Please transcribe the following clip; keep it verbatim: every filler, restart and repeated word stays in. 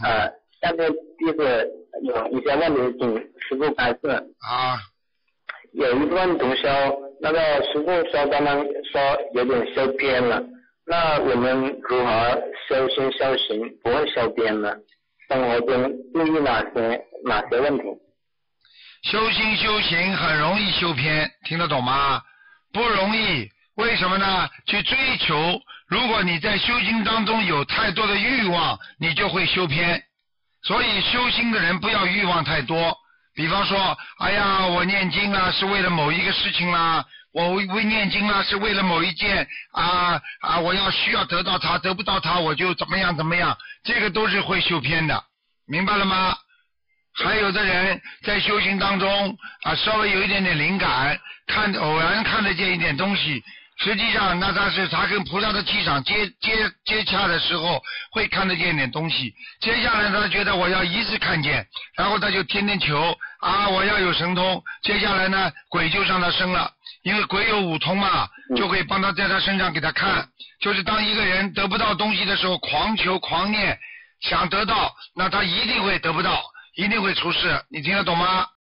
呃，下面就是有一些问题请师傅开示。 啊。 有一段同修，那个师傅说刚刚说有点修偏了，那我们如何修心修行不会修偏呢？生活中注意哪些哪些问题？ 修心修行很容易修偏，听得懂吗？不容易，为什么呢？去追求，如果你在修行当中有太多的欲望，你就会修偏。所以修心的人不要欲望太多。比方说，哎呀，我念经啦是为了某一个事情啦，我为念经啦是为了某一件啊啊，我要需要得到它，得不到它我就怎么样怎么样，这个都是会修偏的，明白了吗？还有的人在修行当中啊，稍微有一点点灵感，看偶然看得见一点东西，实际上那他是他跟菩萨的气场接接接洽的时候会看得见一点东西，接下来他觉得我要一直看见，然后他就天天求啊我要有神通，接下来呢鬼就上他身了，因为鬼有五通嘛，就会帮他在他身上给他看，就是当一个人得不到东西的时候狂求狂念想得到，那他一定会得不到，一定会出事，你听得懂吗？